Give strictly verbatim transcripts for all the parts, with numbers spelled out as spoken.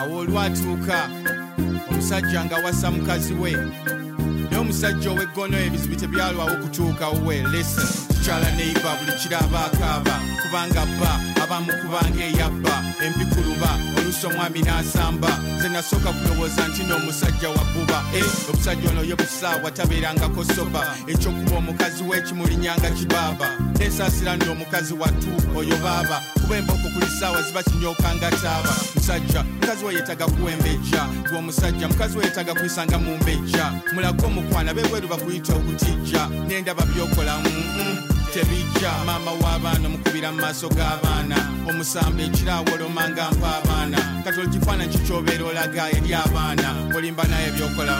awo olwatuuka omusajja nga wasa mukazi we naye omusajja ow'eggono ebizibu tebyalwawo kutuukawo we listen kikyala neiba buli kiraba akaaba kubanga bba abamu kubanga eyabba empikuluba oluusi omwami n'asamba nze nasooka kulowooza nti n'omusajja wabbuba e omusajja ono ye busaawa tabeerangako soba ekyokuba omukazi w'ekimulinyanga kibaaba nesaasira nno omukazi wattu oyo baaba kuba emboko kuli saawa ziba kinyokanga taaba musajja mukazi we yeetaga kuwembejja gwe omusajja mukazi we yeetaga kuyisanga mu mbejja mulako omukwana beebweru bakuyita okutijja n'endaba byokola mm tebijja maama w'abaana mukubira mu maaso g'abaana omusamba ekiraawolomanga mpa abaana kati olukifaananyi kikyobeera olaga eri abaana olimba naye byokola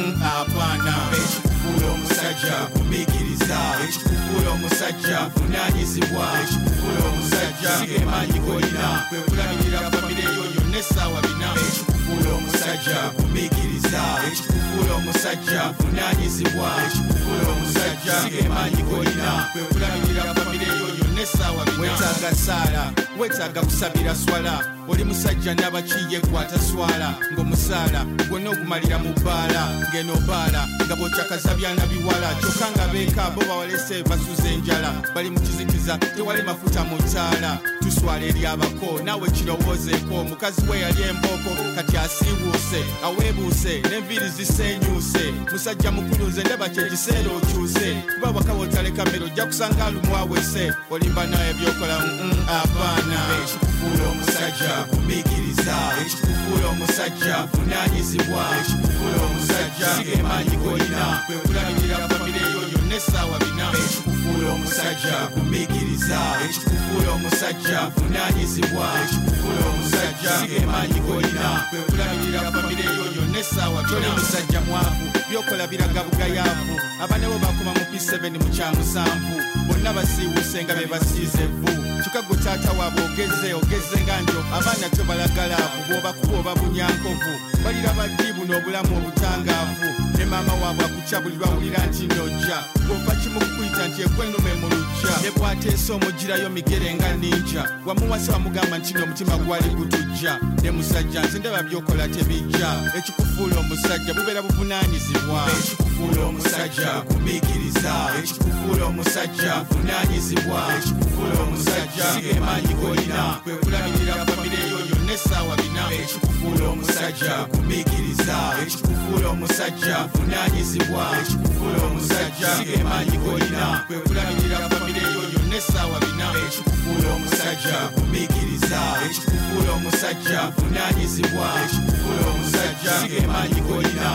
abaana ekikufuula omusajja kumikiriza ekikufuula omusajja vunaanyizibwa ekikufuula omusajja sigemaanyi golina kwe kulabirira famire eyo yonna essaawa bina ekikufuula omusajja kumikiriza ekikufuula omusajja vunaanyizibwa ekikufuula omusajja sigemaanyi golina kwe kulabirira famire eyo yonna essaawa bina wetaaga saala wetaaga kusabira swala oli musajja n'abakiye kwata swala ng'omusaala gwonna ogumalira mu bbaala ng'eno bbaala nga bw'okyakaza byana biwala kyokka nga beeka bo bawalese basuza enjala bali mu kizikiza tewali mafuta mu ttaala tuswala eri abako naawe kirowoozeeko mukazi we yali embooko kati asiibuuse aweebuuse n'enviiri ziseenyuuse musajja mukulu nze ndaba kyekiseera okyuse kuba waka wotaleka mmere ojja kusanga alumu awese olimba naye byokola abaana ekikufuula omusajja kumikiriza ekikufuula omusajja vunaanyizibwa ekikufuula omusajja sigemaanyi golina kwe kulabirira famire eyo yonna essaawa bina ekikufuula omusajja kumikiriza ekikufuula omusajja vunaanyizibwa ekikufuula omusajja sigemaanyi golina kwe kulabirira famire eyo yonna essaawa bina omusajja mwavu byokola biraga bugayaavu abaana bo bakoma mu P seven mu kyamusanvu bonna basiiwuse nga be basiize evvu kyokka gwe taata waabwe ogeze ogeze nga njo abaana tobalagala abo bw'obakuba oba bunyankovu baliraba ddiibu n'obulamu obutangaavu ne maama waabwe akutya buli bawulira nti nojja bw'ova kimu kukuyita nti ekwenume mu lujja ne bw'ateesa omugirayo migere nga ninja wamuwasa wamugamba nti n'omutima gwali gutujja ne musajja nze ndaba byokola tebijja ekikufuula omusajja bubeera buvunaanyizibwa ekikufuula omusajja kumikiriza ekikufuula omusajja vunaanyizibwa ekikufuula omusajja sigemaanyi golina kwe kulabirira famire eyo yonna essaawa bina ekikufuula omusajja kumikiriza ekikufuula omusajja vunaanyizibwa ekikufuula omusajja sigemaanyi golina kwe kulabirira famire eyo yonna essaawa bina ekikufuula omusajja kumikiriza ekikufuula omusajja vunaanyizibwa ekikufuula omusajja sigemaanyi golina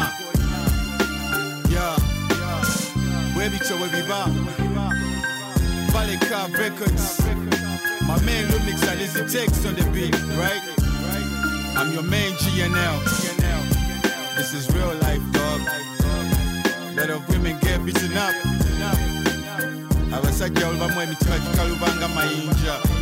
bwebityo bwe biba Valeka Records. My man Lumix and Easy Takes on the beat, right? I'm your man G N L. This is real life, dog. Lot of women get beaten up. Abasajja olbamu emitima gikalubanga mayinja.